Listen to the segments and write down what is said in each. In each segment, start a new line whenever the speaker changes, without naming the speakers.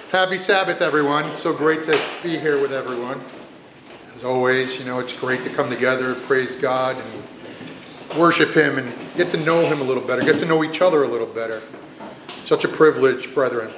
Happy Sabbath, everyone. So great to be here with everyone. As always, it's great to come together, praise God, and worship Him, and get to know Him a little better, get to know each other a little better. Such a privilege, brethren.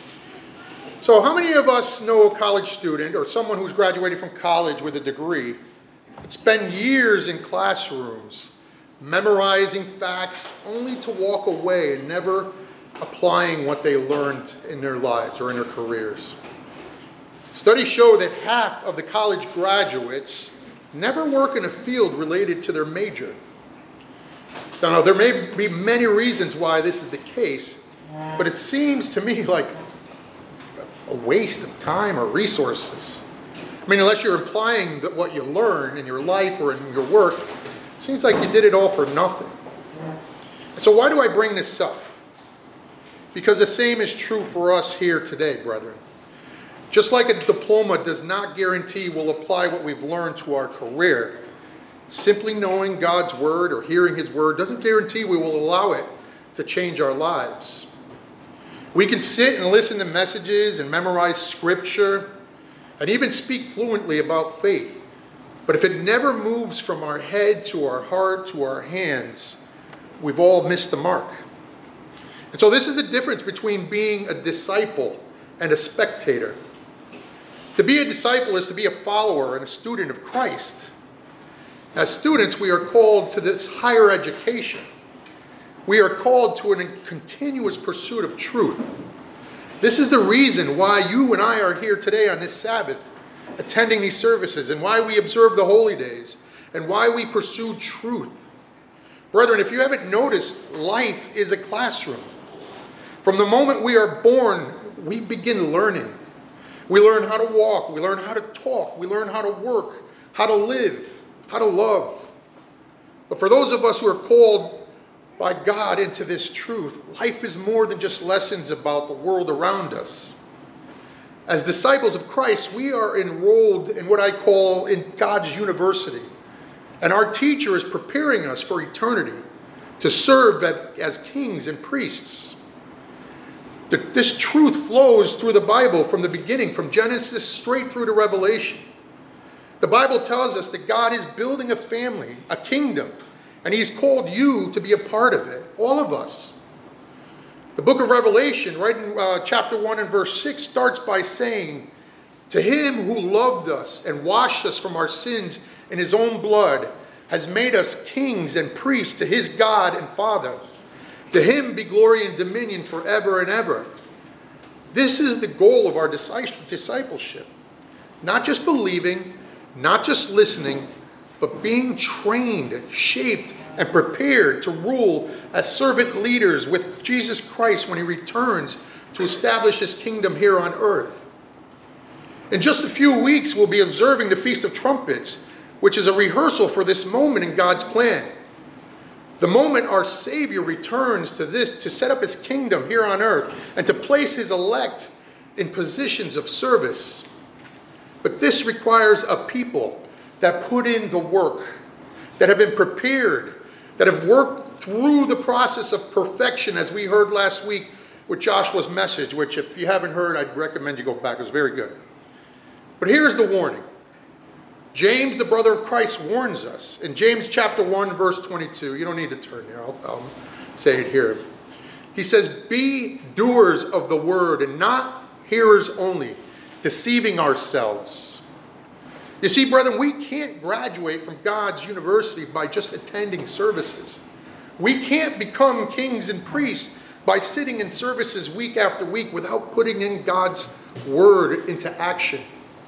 So how many of us know a college student or someone who's graduated from college with a degree that spend years in classrooms memorizing facts only to walk away and never applying what they learned in their lives or in their careers? Studies show that half of the college graduates never work in a field related to their major. Now, there may be many reasons why this is the case, but it seems to me like a waste of time or resources. I mean, unless you're applying what you learn in your life or in your work, it seems like you did it all for nothing. So why do I bring this up? Because the same is true for us here today, brethren. Just like a diploma does not guarantee we'll apply what we've learned to our career, simply knowing God's word or hearing His word doesn't guarantee we will allow it to change our lives. We can sit and listen to messages and memorize scripture and even speak fluently about faith. But if it never moves from our head to our heart to our hands, we've all missed the mark. And so this is the difference between being a disciple and a spectator. To be a disciple is to be a follower and a student of Christ. As students, we are called to this higher education. We are called to a continuous pursuit of truth. This is the reason why you and I are here today on this Sabbath, attending these services, and why we observe the holy days, and why we pursue truth. Brethren, if you haven't noticed, life is a classroom. From the moment we are born, we begin learning. We learn how to walk, we learn how to talk, we learn how to work, how to live, how to love. But for those of us who are called by God into this truth, life is more than just lessons about the world around us. As disciples of Christ, we are enrolled in what I call in God's university. And our teacher is preparing us for eternity to serve as kings and priests. This truth flows through the Bible from the beginning, from Genesis straight through to Revelation. The Bible tells us that God is building a family, a kingdom, and He's called you to be a part of it, all of us. The book of Revelation, right in chapter 1 and verse 6, starts by saying, "To Him who loved us and washed us from our sins in His own blood, has made us kings and priests to His God and Father. To Him be glory and dominion forever and ever." This is the goal of our discipleship. Not just believing, not just listening, but being trained, shaped, and prepared to rule as servant leaders with Jesus Christ when He returns to establish His kingdom here on earth. In just a few weeks, we'll be observing the Feast of Trumpets, which is a rehearsal for this moment in God's plan. The moment our Savior returns to set up His kingdom here on earth and to place His elect in positions of service. But this requires a people that put in the work, that have been prepared, that have worked through the process of perfection, as we heard last week with Joshua's message, which if you haven't heard, I'd recommend you go back. It was very good. But here's the warning. James, the brother of Christ, warns us in James chapter 1, verse 22. You don't need to turn there. I'll say it here. He says, "Be doers of the word and not hearers only, deceiving ourselves." You see, brethren, we can't graduate from God's university by just attending services. We can't become kings and priests by sitting in services week after week without putting in God's word into action.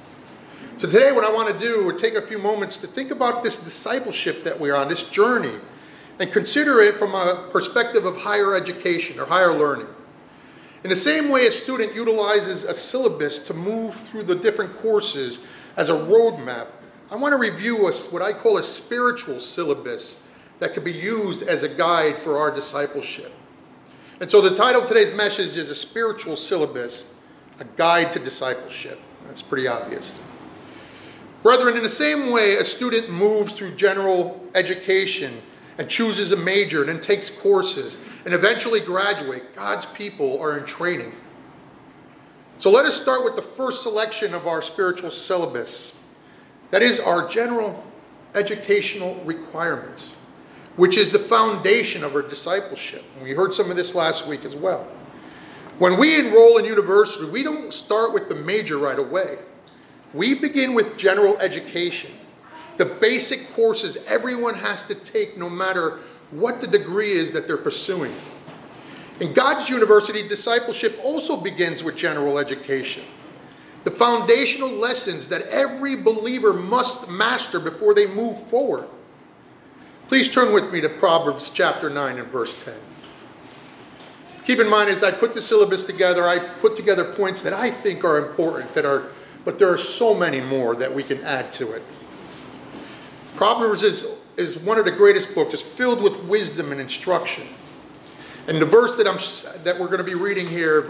So today what I want to do is take a few moments to think about this discipleship that we're on, this journey, and consider it from a perspective of higher education or higher learning. In the same way a student utilizes a syllabus to move through the different courses as a roadmap, I want to review what I call a spiritual syllabus that could be used as a guide for our discipleship. And so the title of today's message is A Spiritual Syllabus, A Guide to Discipleship. That's pretty obvious. Brethren, in the same way a student moves through general education and chooses a major and then takes courses and eventually graduate, God's people are in training. So let us start with the first selection of our spiritual syllabus. That is our general educational requirements, which is the foundation of our discipleship. And we heard some of this last week as well. When we enroll in university, we don't start with the major right away. We begin with general education, the basic courses everyone has to take no matter what the degree is that they're pursuing. In God's university, discipleship also begins with general education, the foundational lessons that every believer must master before they move forward. Please turn with me to Proverbs chapter 9 and verse 10. Keep in mind, as I put the syllabus together, I put together points that I think are important, but there are so many more that we can add to it. Proverbs is one of the greatest books. It's filled with wisdom and instruction. And the verse that we're going to be reading here,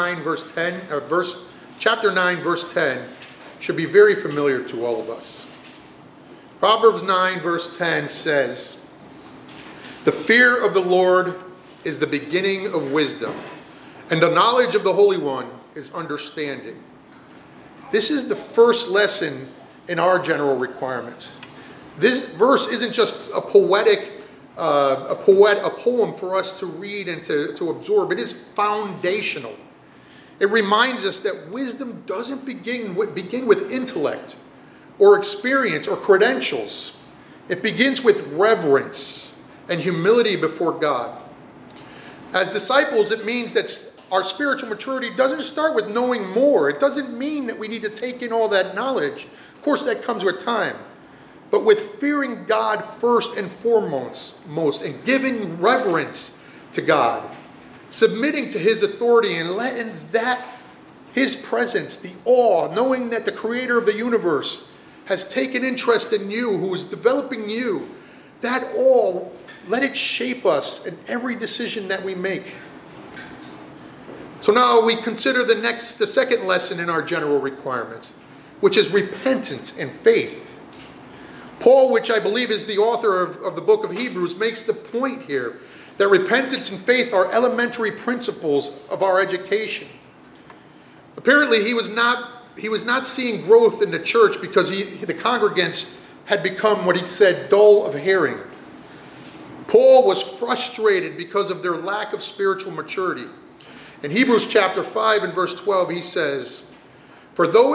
chapter 9, verse 10, should be very familiar to all of us. Proverbs 9, verse 10 says, "The fear of the Lord is the beginning of wisdom, and the knowledge of the Holy One is understanding." This is the first lesson in our general requirements. This verse isn't just a poem for us to read and to absorb. It is foundational. It reminds us that wisdom doesn't begin with intellect or experience or credentials. It begins with reverence and humility before God. As disciples, it means that our spiritual maturity doesn't start with knowing more. It doesn't mean that we need to take in all that knowledge. Of course, that comes with time. But with fearing God first and foremost, and giving reverence to God, submitting to His authority and letting His presence, the awe, knowing that the Creator of the universe has taken interest in you, who is developing you, that awe, let it shape us in every decision that we make. So now we consider the second lesson in our general requirements, which is repentance and faith. Paul, which I believe is the author of the book of Hebrews, makes the point here that repentance and faith are elementary principles of our education. Apparently, he was not seeing growth in the church because the congregants had become, what he said, dull of hearing. Paul was frustrated because of their lack of spiritual maturity. In Hebrews chapter 5 and verse 12, he says, For though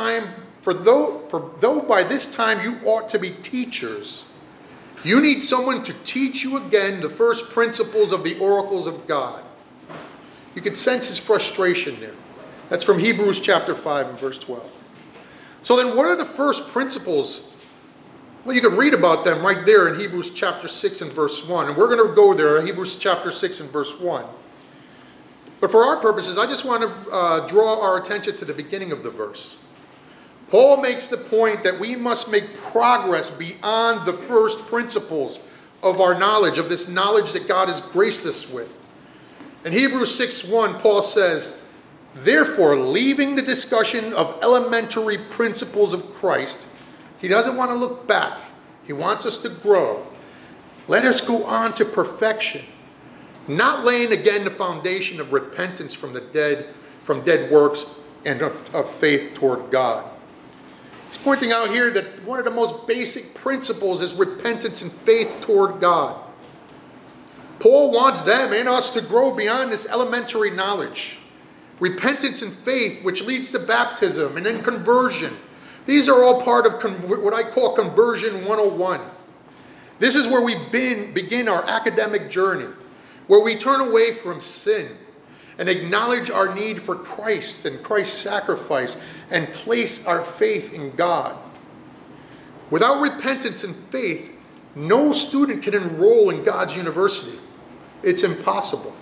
by this time you ought to be teachers, you need someone to teach you again the first principles of the oracles of God. You can sense his frustration there. That's from Hebrews chapter 5 and verse 12. So then what are the first principles? Well, you can read about them right there in Hebrews chapter 6 and verse 1. And we're going to go there, Hebrews chapter 6 and verse 1. But for our purposes, I just want to draw our attention to the beginning of the verse. Paul makes the point that we must make progress beyond the first principles of our knowledge, of this knowledge that God has graced us with. In Hebrews 6:1, Paul says, Therefore, leaving the discussion of elementary principles of Christ, he doesn't want to look back. He wants us to grow. Let us go on to perfection, not laying again the foundation of repentance from dead works and of faith toward God. He's pointing out here that one of the most basic principles is repentance and faith toward God. Paul wants them and us to grow beyond this elementary knowledge. Repentance and faith, which leads to baptism and then conversion. These are all part of what I call conversion 101. This is where we begin our academic journey, where we turn away from sin and acknowledge our need for Christ and Christ's sacrifice and place our faith in God. Without repentance and faith, no student can enroll in God's university. It's impossible.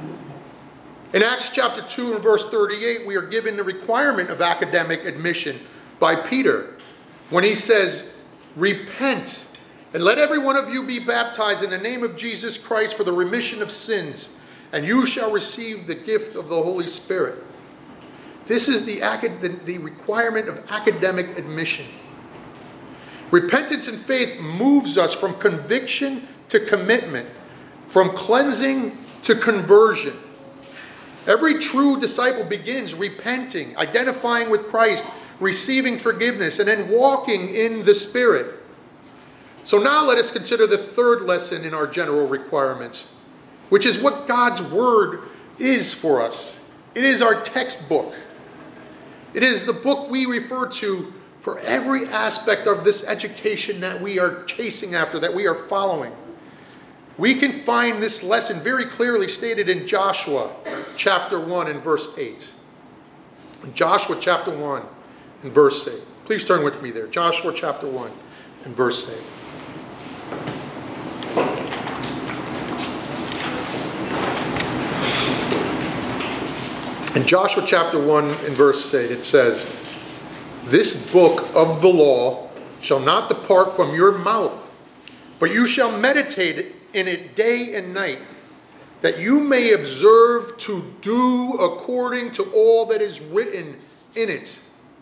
In Acts chapter 2 and verse 38, we are given the requirement of academic admission by Peter when he says, Repent and let every one of you be baptized in the name of Jesus Christ for the remission of sins, and you shall receive the gift of the Holy Spirit. This is the requirement of academic admission. Repentance and faith moves us from conviction to commitment, from cleansing to conversion. Every true disciple begins repenting, identifying with Christ, receiving forgiveness, and then walking in the Spirit. So now let us consider the third lesson in our general requirements, which is what God's Word is for us. It is our textbook. It is the book we refer to for every aspect of this education that we are chasing after, that we are following. We can find this lesson very clearly stated in Joshua chapter 1 and verse 8. In Joshua chapter 1 and verse 8. Please turn with me there. Joshua chapter 1 and verse 8. In Joshua chapter 1 and verse 8 it says, "This book of the law shall not depart from your mouth, but you shall meditate in it day and night, that you may observe to do according to all that is written in it."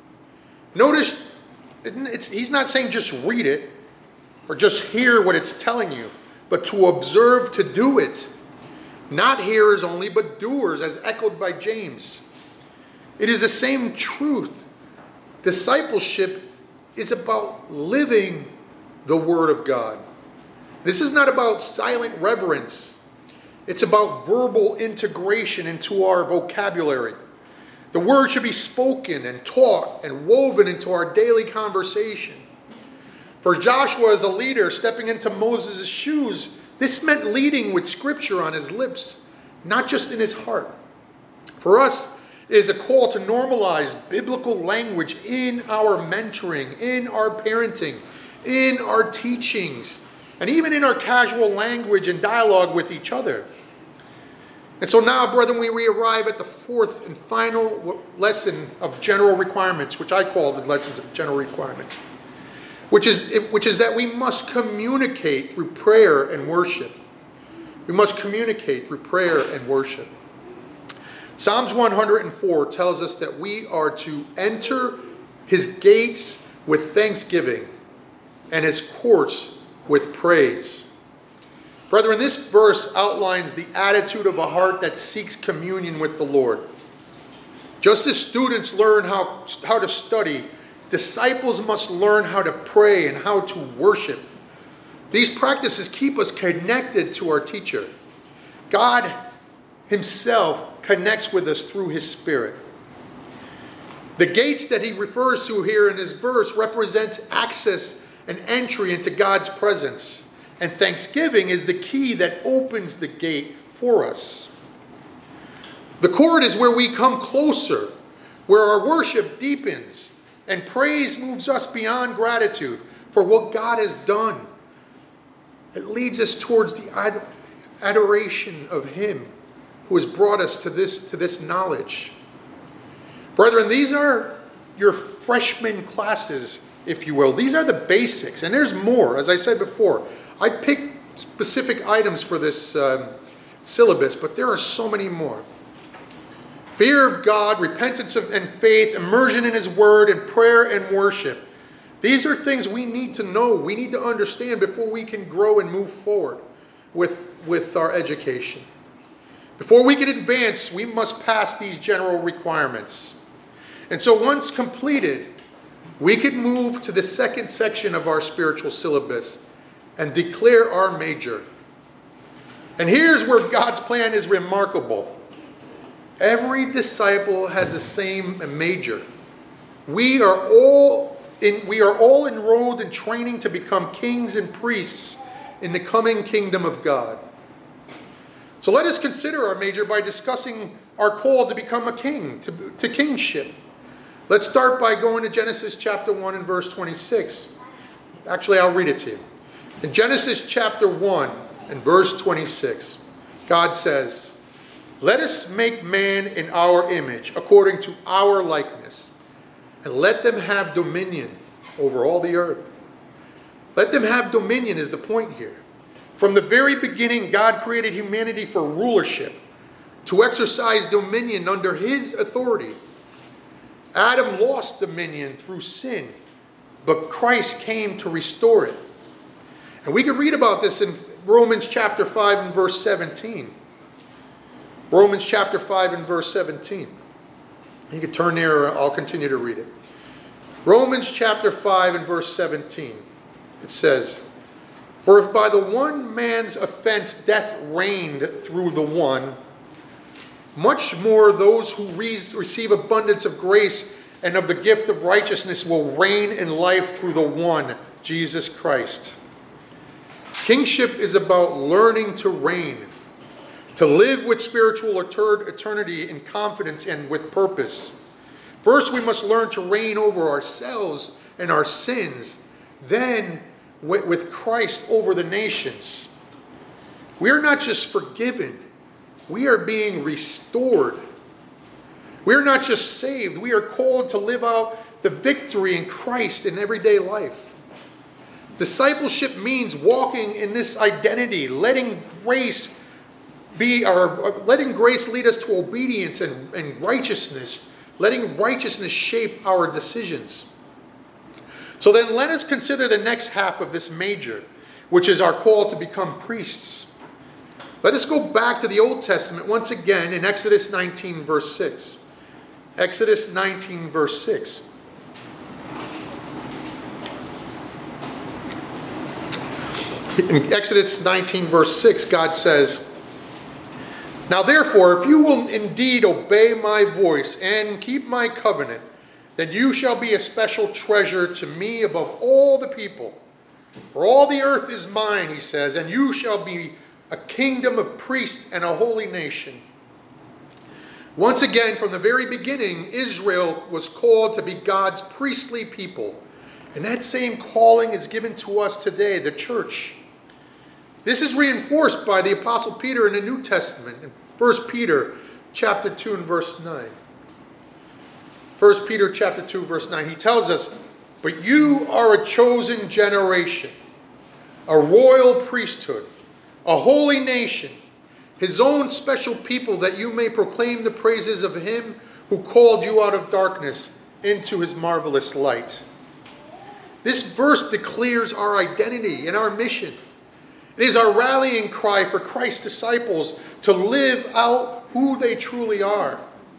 Notice, he's not saying just read it or just hear what it's telling you, but to observe to do it. Not hearers only, but doers, as echoed by James. It is the same truth. Discipleship is about living the Word of God. This is not about silent reverence. It's about verbal integration into our vocabulary. The Word should be spoken and taught and woven into our daily conversation. For Joshua as a leader stepping into Moses' shoes, this meant leading with Scripture on his lips, not just in his heart. For us, it is a call to normalize biblical language in our mentoring, in our parenting, in our teachings, and even in our casual language and dialogue with each other. And so now, brethren, we arrive at the fourth and final lesson of general requirements, which I call the lessons of general requirements, which is that we must communicate through prayer and worship. We must communicate through prayer and worship. Psalms 104 tells us that we are to enter his gates with thanksgiving and his courts with praise. Brethren, this verse outlines the attitude of a heart that seeks communion with the Lord. Just as students learn how to study, disciples must learn how to pray and how to worship. These practices keep us connected to our teacher. God himself connects with us through his Spirit. The gates that he refers to here in this verse represents access and entry into God's presence. And thanksgiving is the key that opens the gate for us. The court is where we come closer, where our worship deepens, and praise moves us beyond gratitude for what God has done. It leads us towards the adoration of him who has brought us to this knowledge. Brethren, these are your freshman classes, if you will. These are the basics, and there's more. As I said before, I picked specific items for this syllabus, but there are so many more. Fear of God, repentance and faith, immersion in his word, and prayer and worship. These are things we need to know, we need to understand before we can grow and move forward with our education. Before we can advance, we must pass these general requirements. And so once completed, we can move to the second section of our spiritual syllabus and declare our major. And here's where God's plan is remarkable. Every disciple has the same major. We are all enrolled in training to become kings and priests in the coming kingdom of God. So let us consider our major by discussing our call to become a king, to kingship. Let's start by going to Genesis chapter 1 and verse 26. Actually, I'll read it to you. In Genesis chapter 1 and verse 26, God says, "Let us make man in our image, according to our likeness, and let them have dominion over all the earth." Let them have dominion is the point here. From the very beginning, God created humanity for rulership, to exercise dominion under his authority. Adam lost dominion through sin, but Christ came to restore it. And we can read about this in Romans chapter 5 and verse 17. Romans chapter 5 and verse 17. You can turn there, or I'll continue to read it. Romans chapter 5 and verse 17. It says, "For if by the one man's offense death reigned through the one, much more those who receive abundance of grace and of the gift of righteousness will reign in life through the one, Jesus Christ." Kingship is about learning to reign, to live with spiritual eternity in confidence and with purpose. First, we must learn to reign over ourselves and our sins, then with Christ over the nations. We are not just forgiven, we are being restored. We are not just saved, we are called to live out the victory in Christ in everyday life. Discipleship means walking in this identity, letting grace lead us to obedience and righteousness, letting righteousness shape our decisions. So then let us consider the next half of this major, which is our call to become priests. Let us go back to the Old Testament once again in Exodus 19 verse 6. Exodus 19 verse 6. In Exodus 19 verse 6, God says, "Now therefore, if you will indeed obey my voice and keep my covenant, then you shall be a special treasure to me above all the people. For all the earth is mine," he says, "and you shall be a kingdom of priests and a holy nation." Once again, from the very beginning, Israel was called to be God's priestly people. And that same calling is given to us today, the church. This is reinforced by the Apostle Peter in the New Testament, in 1 Peter chapter 2 and verse 9. 1 Peter chapter 2 verse 9, he tells us, "But you are a chosen generation, a royal priesthood, a holy nation, his own special people, that you may proclaim the praises of him who called you out of darkness into his marvelous light." This verse declares our identity and our mission. It is our rallying cry for Christ's disciples to live out who they truly are.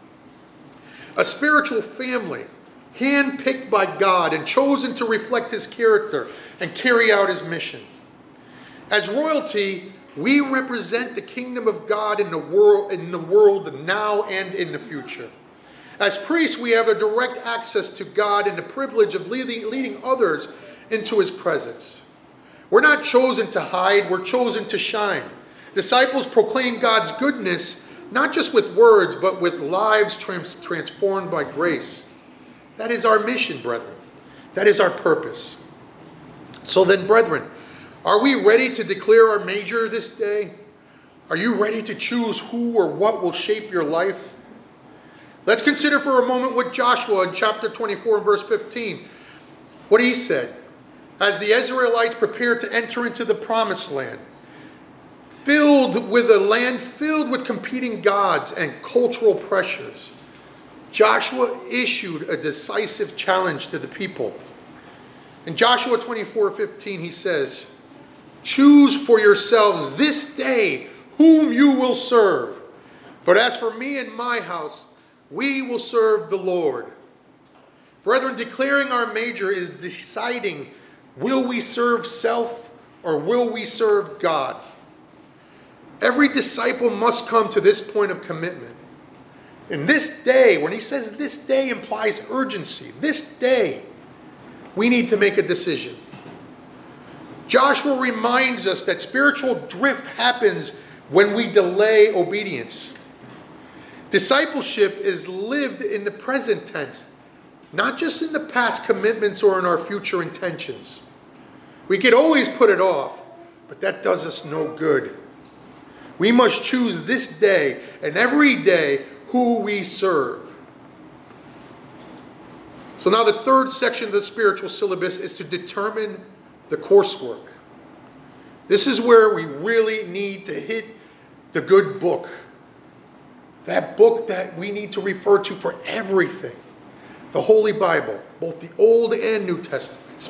A spiritual family, handpicked by God and chosen to reflect his character and carry out his mission. As royalty, we represent the kingdom of God in the world now and in the future. As priests, we have a direct access to God and the privilege of leading others into his presence. We're not chosen to hide, we're chosen to shine. Disciples proclaim God's goodness, not just with words, but with lives transformed by grace. That is our mission, brethren. That is our purpose. So then, brethren, are we ready to declare our major this day? Are you ready to choose who or what will shape your life? Let's consider for a moment what Joshua in chapter 24 and verse 15, what he said. As the Israelites prepared to enter into the promised land, filled with competing gods and cultural pressures, Joshua issued a decisive challenge to the people. In Joshua 24:15, he says, "Choose for yourselves this day whom you will serve. But as for me and my house, we will serve the Lord." Brethren, declaring our major is deciding, will we serve self or will we serve God? Every disciple must come to this point of commitment. And this day, when he says this day, implies urgency. This day, we need to make a decision. Joshua reminds us that spiritual drift happens when we delay obedience. Discipleship is lived in the present tense, not just in the past commitments or in our future intentions. We could always put it off, but that does us no good. We must choose this day and every day who we serve. So now the third section of the spiritual syllabus is to determine the coursework. This is where we really need to hit the good book. That book that we need to refer to for everything. The Holy Bible, both the Old and New Testaments.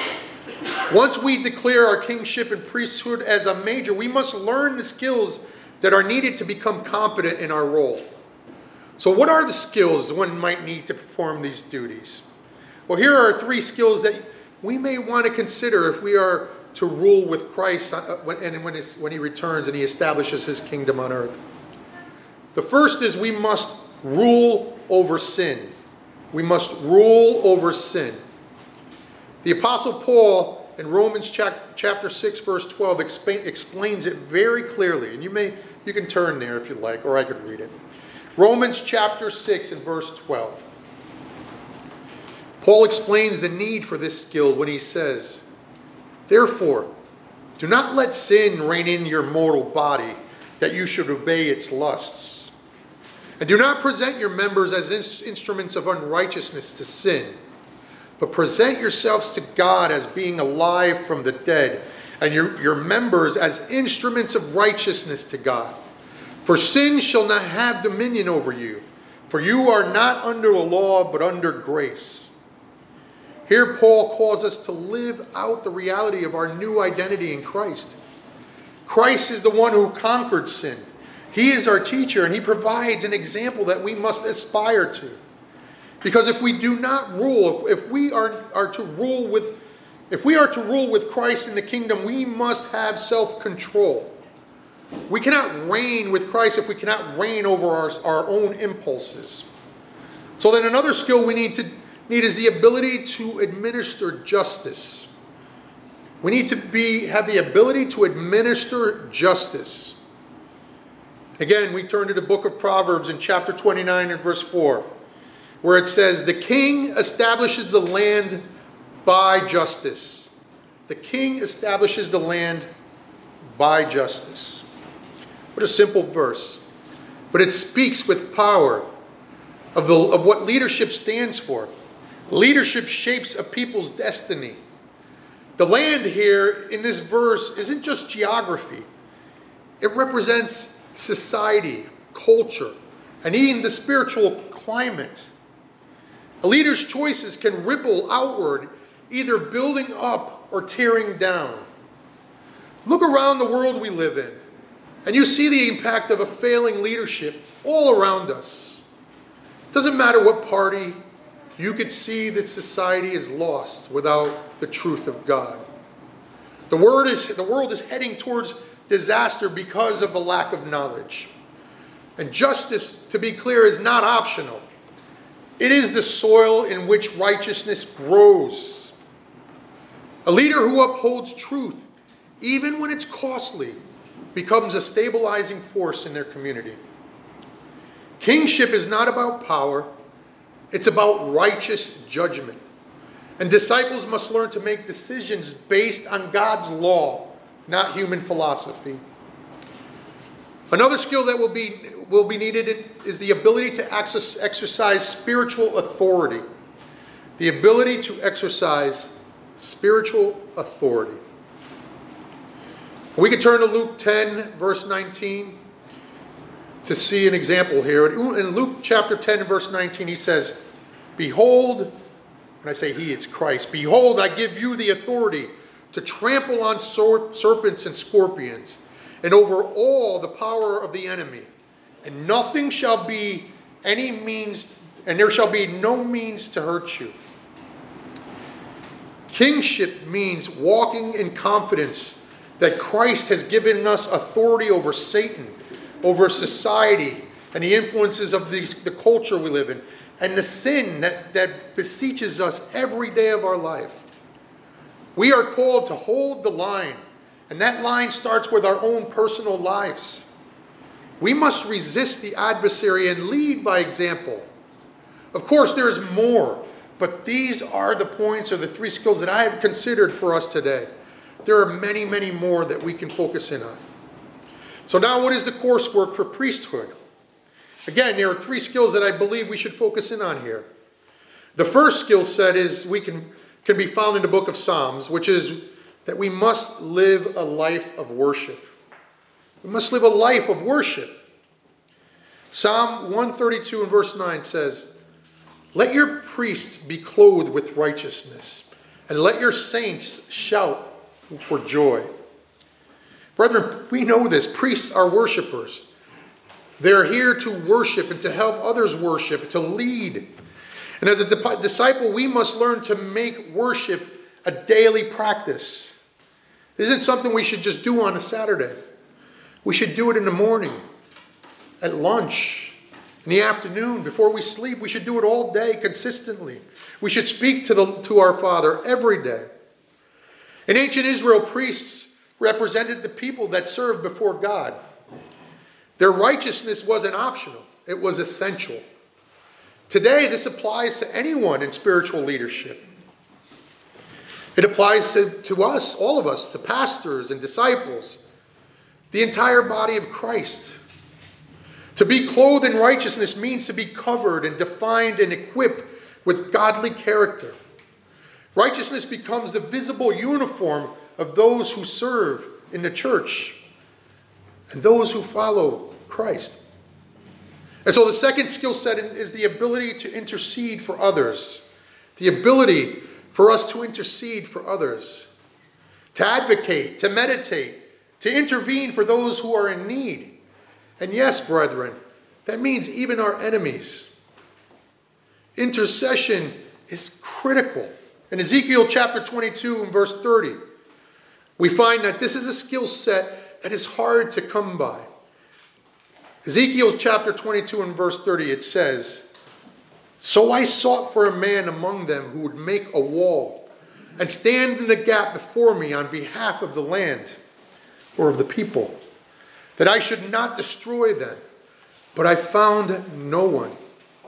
Once we declare our kingship and priesthood as a major, we must learn the skills that are needed to become competent in our role. So what are the skills one might need to perform these duties? Well, here are 3 skills that we may want to consider if we are to rule with Christ when he returns and he establishes his kingdom on earth. The first is we must rule over sin. We must rule over sin. The Apostle Paul in Romans chapter 6, verse 12 explains it very clearly. And you can turn there if you like, or I could read it. Romans chapter 6 and verse 12. Paul explains the need for this skill when he says, "Therefore, do not let sin reign in your mortal body, that you should obey its lusts. And do not present your members as instruments of unrighteousness to sin, but present yourselves to God as being alive from the dead, and your members as instruments of righteousness to God. For sin shall not have dominion over you, for you are not under the law, but under grace." Here Paul calls us to live out the reality of our new identity in Christ. Christ is the one who conquered sin. He is our teacher, and he provides an example that we must aspire to. Because if we do not rule, if we are to rule with Christ in the kingdom, we must have self-control. We cannot reign with Christ if we cannot reign over our own impulses. So then another skill we need is the ability to administer justice. We need to have the ability to administer justice. Again, we turn to the book of Proverbs in chapter 29 and verse 4, where it says, "The king establishes the land by justice." The king establishes the land by justice. What a simple verse. But it speaks with power of what leadership stands for. Leadership shapes a people's destiny. The land here in this verse isn't just geography. It represents society, culture, and even the spiritual climate. A leader's choices can ripple outward, either building up or tearing down. Look around the world we live in, and you see the impact of a failing leadership all around us. It doesn't matter what party, you could see that society is lost without the truth of God. The world is heading towards disaster because of the lack of knowledge. And justice, to be clear, is not optional. It is the soil in which righteousness grows. A leader who upholds truth, even when it's costly, becomes a stabilizing force in their community. Kingship is not about power, it's about righteous judgment. And disciples must learn to make decisions based on God's law, not human philosophy. Another skill that will be needed is the ability to exercise spiritual authority. The ability to exercise spiritual authority. We can turn to Luke 10, verse 19, to see an example here. In Luke chapter 10, verse 19, he says, "Behold," when I say he, it's Christ, "Behold, I give you the authority to trample on serpents and scorpions, and over all the power of the enemy, and nothing shall be any means, and there shall be no means to hurt you." Kingship means walking in confidence that Christ has given us authority over Satan, over society, and the influences of the culture we live in, and the sin that beseeches us every day of our life. We are called to hold the line, and that line starts with our own personal lives. We must resist the adversary and lead by example. Of course, there's more, but these are the points or the 3 skills that I have considered for us today. There are many, many more that we can focus in on. So now, what is the coursework for priesthood? Again, there are 3 skills that I believe we should focus in on here. The first skill set is can be found in the book of Psalms, which is that we must live a life of worship. We must live a life of worship. Psalm 132 and verse 9 says, "Let your priests be clothed with righteousness, and let your saints shout for joy." Brethren, we know this. Priests are worshipers. They're here to worship and to help others worship, to lead. And as a disciple, we must learn to make worship a daily practice. This isn't something we should just do on a Saturday. We should do it in the morning, at lunch, in the afternoon, before we sleep. We should do it all day consistently. We should speak to our Father every day. In ancient Israel, priests represented the people that served before God. Their righteousness wasn't optional. It was essential. Today, this applies to anyone in spiritual leadership. It applies to us, all of us, to pastors and disciples, the entire body of Christ. To be clothed in righteousness means to be covered and defined and equipped with godly character. Righteousness becomes the visible uniform of those who serve in the church and those who follow Christ. And so the second skill set is the ability to intercede for others. The ability for us to intercede for others. To advocate, to meditate, to intervene for those who are in need. And yes, brethren, that means even our enemies. Intercession is critical. In Ezekiel chapter 22 and verse 30, we find that this is a skill set that is hard to come by. Ezekiel chapter 22 and verse 30, it says, "So I sought for a man among them who would make a wall and stand in the gap before me on behalf of the land," or of the people, "that I should not destroy them, but I found no one."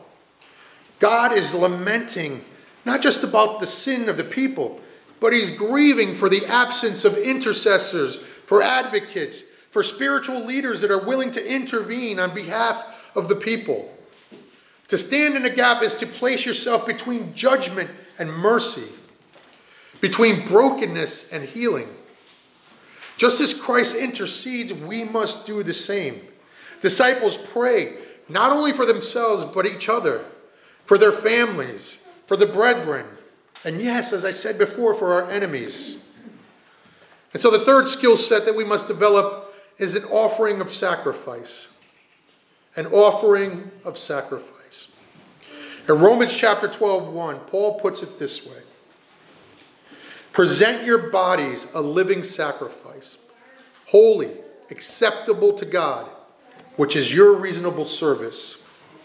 God is lamenting not just about the sin of the people, but he's grieving for the absence of intercessors, for advocates, for spiritual leaders that are willing to intervene on behalf of the people. To stand in a gap is to place yourself between judgment and mercy, between brokenness and healing. Just as Christ intercedes, we must do the same. Disciples pray not only for themselves, but each other, for their families, for the brethren, and yes, as I said before, for our enemies. And so the third skill set that we must develop is an offering of sacrifice. An offering of sacrifice. In Romans chapter 12:1, Paul puts it this way: "Present your bodies a living sacrifice, holy, acceptable to God, which is your reasonable service."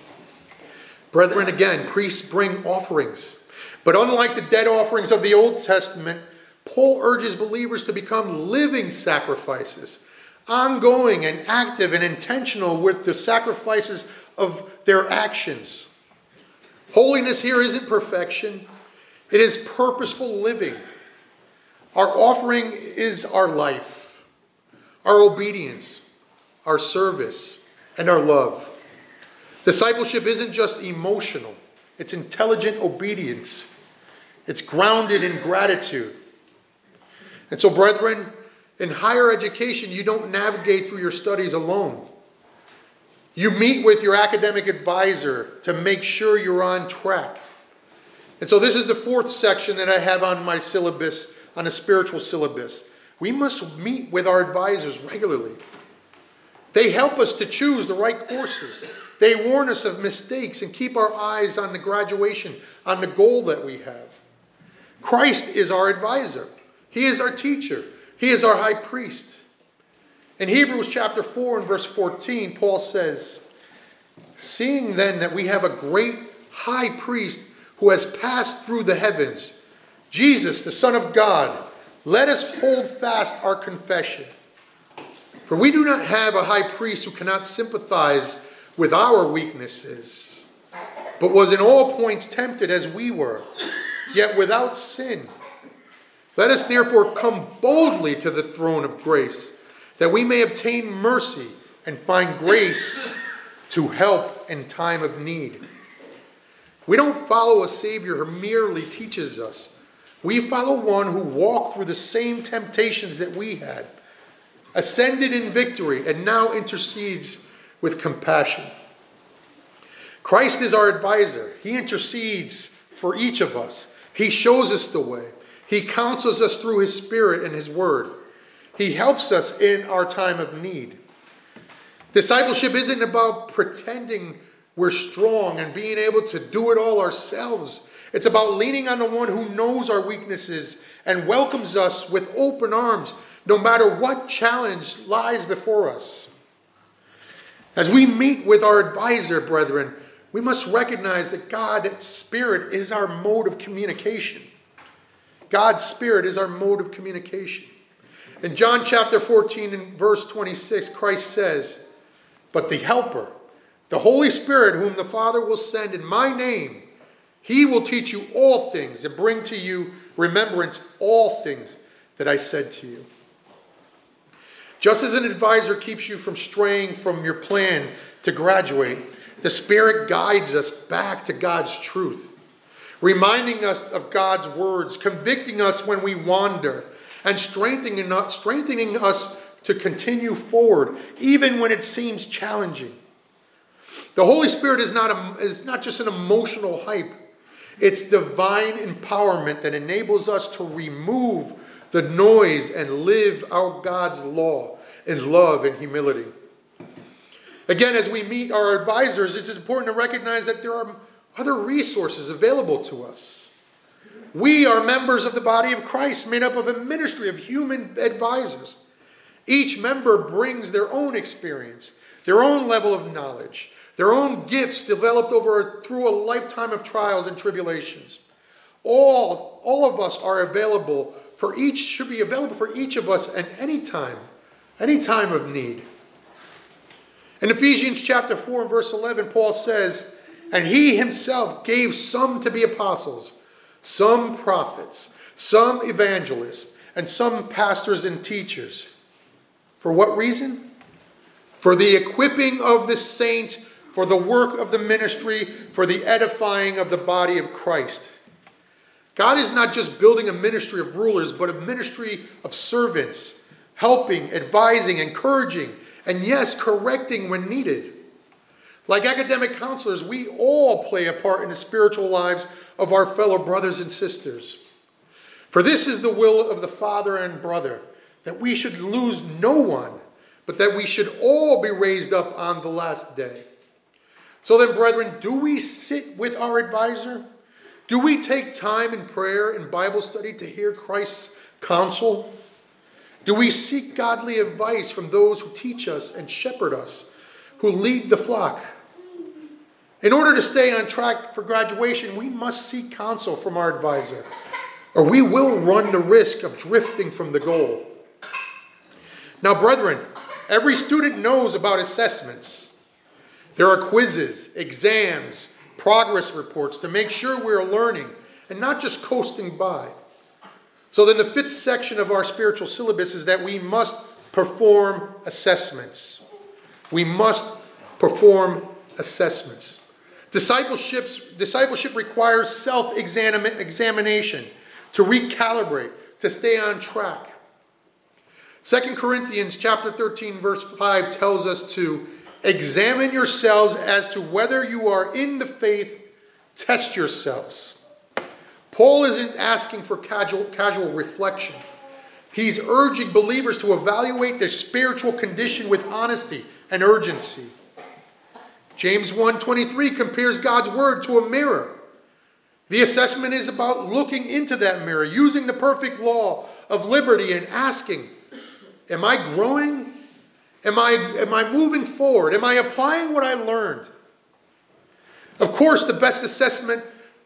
Brethren, again, priests bring offerings. But unlike the dead offerings of the Old Testament, Paul urges believers to become living sacrifices, ongoing and active and intentional with the sacrifices of their actions. Holiness here isn't perfection. It is purposeful living. Our offering is our life, our obedience, our service, and our love. Discipleship isn't just emotional. It's intelligent obedience. It's grounded in gratitude. And so, brethren, in higher education, you don't navigate through your studies alone. You meet with your academic advisor to make sure you're on track. And so this is the fourth section that I have on my syllabus, on a spiritual syllabus. We must meet with our advisors regularly. They help us to choose the right courses. They warn us of mistakes and keep our eyes on the graduation, on the goal that we have. Christ is our advisor. He is our teacher. He is our high priest. In Hebrews chapter 4 and verse 14, Paul says, "Seeing then that we have a great high priest who has passed through the heavens, Jesus, the Son of God, let us hold fast our confession. For we do not have a high priest who cannot sympathize with our weaknesses, but was in all points tempted as we were, yet without sin. Let us therefore come boldly to the throne of grace, that we may obtain mercy and find grace to help in time of need." We don't follow a Savior who merely teaches us. We follow one who walked through the same temptations that we had, ascended in victory, and now intercedes with compassion. Christ is our advisor. He intercedes for each of us. He shows us the way. He counsels us through his Spirit and his word. He helps us in our time of need. Discipleship isn't about pretending we're strong and being able to do it all ourselves. It's about leaning on the one who knows our weaknesses and welcomes us with open arms, no matter what challenge lies before us. As we meet with our advisor, brethren, we must recognize that God's Spirit is our mode of communication. God's Spirit is our mode of communication. In John chapter 14 and verse 26, Christ says, "But the Helper, the Holy Spirit, whom the Father will send in my name, he will teach you all things and bring to you remembrance all things that I said to you." Just as an advisor keeps you from straying from your plan to graduate, the Spirit guides us back to God's truth, reminding us of God's words, convicting us when we wander, and strengthening us to continue forward, even when it seems challenging. The Holy Spirit is not just an emotional hype. It's divine empowerment that enables us to remove the noise and live out God's law in love and humility. Again, as we meet our advisors, it's important to recognize that there are other resources available to us. We are members of the body of Christ, made up of a ministry of human advisors. Each member brings their own experience, their own level of knowledge, their own gifts developed through a lifetime of trials and tribulations. All of us are available for each, should be available for each of us at any time of need. In Ephesians chapter 4 and verse 11, Paul says, "And he himself gave some to be apostles, some prophets, some evangelists, and some pastors and teachers." For what reason? For the equipping of the saints, for the work of the ministry, for the edifying of the body of Christ. God is not just building a ministry of rulers, but a ministry of servants, helping, advising, encouraging, and yes, correcting when needed. Like academic counselors, we all play a part in the spiritual lives of our fellow brothers and sisters. For this is the will of the Father and brother, that we should lose no one, but that we should all be raised up on the last day. So then, brethren, do we sit with our advisor? Do we take time in prayer and Bible study to hear Christ's counsel? Do we seek godly advice from those who teach us and shepherd us, who lead the flock? In order to stay on track for graduation, we must seek counsel from our advisor, or we will run the risk of drifting from the goal. Now, brethren, every student knows about assessments. There are quizzes, exams, progress reports to make sure we're learning and not just coasting by. So then the fifth section of our spiritual syllabus is that we must perform assessments. We must perform assessments. Discipleship requires self-examination to recalibrate, to stay on track. 2 Corinthians chapter 13, verse 5 tells us to examine yourselves as to whether you are in the faith. Test yourselves. Paul isn't asking for casual reflection. He's urging believers to evaluate their spiritual condition with honesty and urgency. James 1:23 compares God's word to a mirror. The assessment is about looking into that mirror, using the perfect law of liberty and asking, am I growing? Am I moving forward? Am I applying what I learned? Of course, the best assessment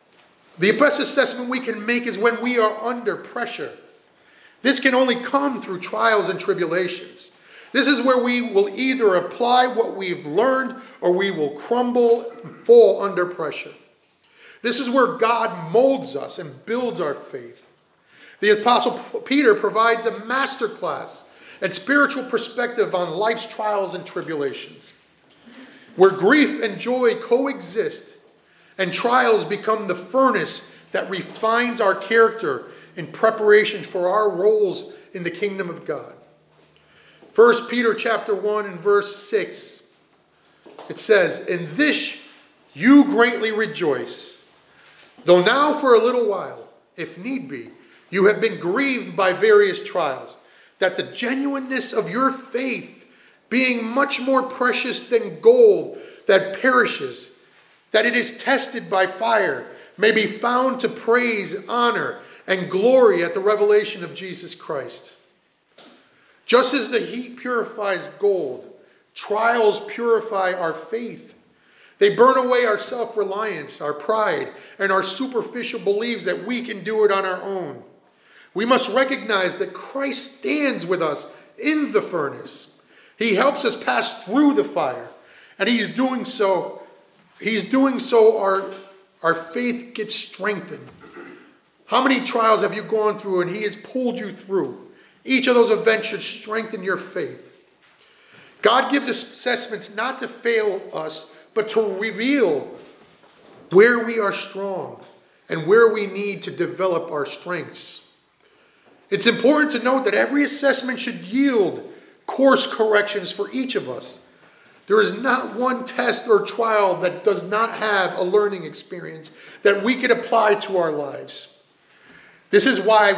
we can make is when we are under pressure. This can only come through trials and tribulations. This is where we will either apply what we've learned or we will crumble and fall under pressure. This is where God molds us and builds our faith. The Apostle Peter provides a masterclass and spiritual perspective on life's trials and tribulations, where grief and joy coexist and trials become the furnace that refines our character in preparation for our roles in the kingdom of God. 1 Peter chapter 1 and verse 6, it says, "In this you greatly rejoice, though now for a little while, if need be, you have been grieved by various trials, that the genuineness of your faith, being much more precious than gold that perishes, that it is tested by fire, may be found to praise, honor, and glory at the revelation of Jesus Christ. Just as the heat purifies gold, trials purify our faith. They burn away our self-reliance, our pride, and our superficial beliefs that we can do it on our own. We must recognize that Christ stands with us in the furnace. He helps us pass through the fire. And He's doing so our faith gets strengthened. How many trials have you gone through and He has pulled you through? Each of those events should strengthen your faith. God gives us assessments not to fail us, but to reveal where we are strong and where we need to develop our strengths. It's important to note that every assessment should yield course corrections for each of us. There is not one test or trial that does not have a learning experience that we can apply to our lives. This is why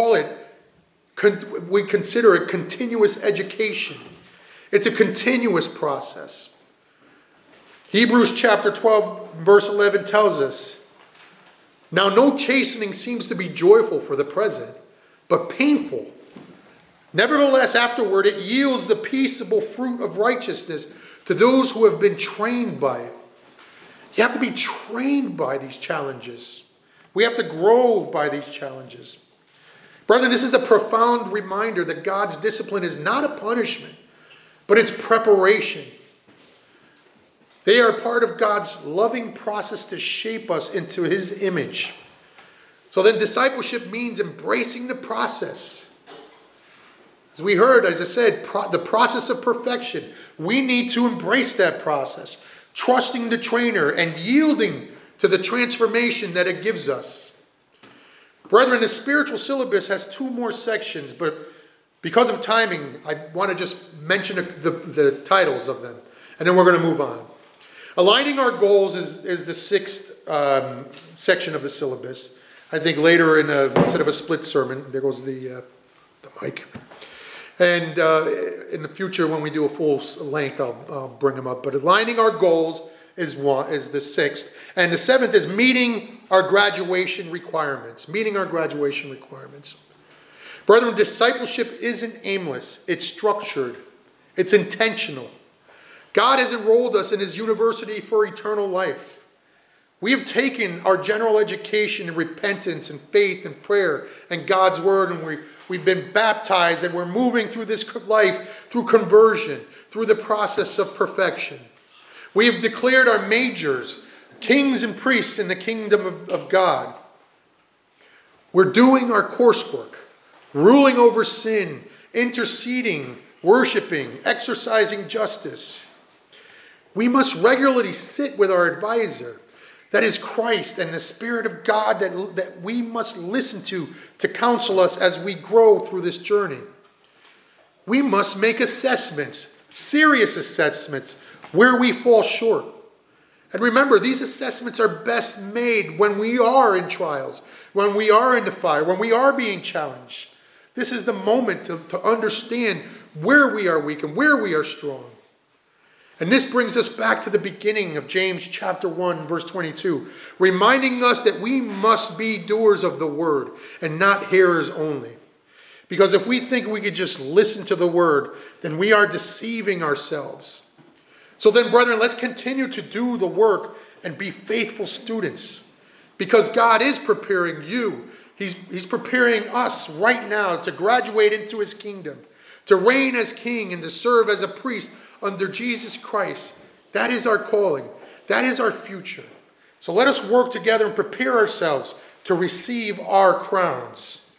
we consider it continuous education. It's a continuous process. Hebrews chapter 12, verse 11 tells us, "Now no chastening seems to be joyful for the present, but painful. Nevertheless, afterward it yields the peaceable fruit of righteousness to those who have been trained by it." You have to be trained by these challenges. We have to grow by these challenges. Brethren, this is a profound reminder that God's discipline is not a punishment, but it's preparation. They are part of God's loving process to shape us into His image. So then discipleship means embracing the process. As we heard, as I said, the process of perfection. We need to embrace that process, trusting the trainer and yielding to the transformation that it gives us. Brethren, the spiritual syllabus has 2 more sections, but because of timing, I want to just mention the titles of them, and then we're going to move on. Aligning our goals is the 6th section of the syllabus. I think later, instead of a split sermon, there goes the mic. And in the future, when we do a full length, I'll bring them up. But aligning our goals is the 6th. And the 7th is meeting our graduation requirements. Meeting our graduation requirements. Brethren, discipleship isn't aimless. It's structured. It's intentional. God has enrolled us in His university for eternal life. We have taken our general education in repentance and faith and prayer and God's word, and we've been baptized, and we're moving through this life through conversion, through the process of perfection. We have declared our majors, kings and priests in the kingdom of God. We're doing our coursework, ruling over sin, interceding, worshiping, exercising justice. We must regularly sit with our advisor, that is Christ, and the Spirit of God that we must listen to counsel us as we grow through this journey. We must make assessments, serious assessments, where we fall short. And remember, these assessments are best made when we are in trials, when we are in the fire, when we are being challenged. This is the moment to understand where we are weak and where we are strong. And this brings us back to the beginning of James chapter 1, verse 22, reminding us that we must be doers of the word and not hearers only. Because if we think we could just listen to the word, then we are deceiving ourselves. So then, brethren, let's continue to do the work and be faithful students. Because God is preparing you. He's preparing us right now to graduate into His kingdom, to reign as king and to serve as a priest under Jesus Christ. That is our calling. That is our future. So let us work together and prepare ourselves to receive our crowns.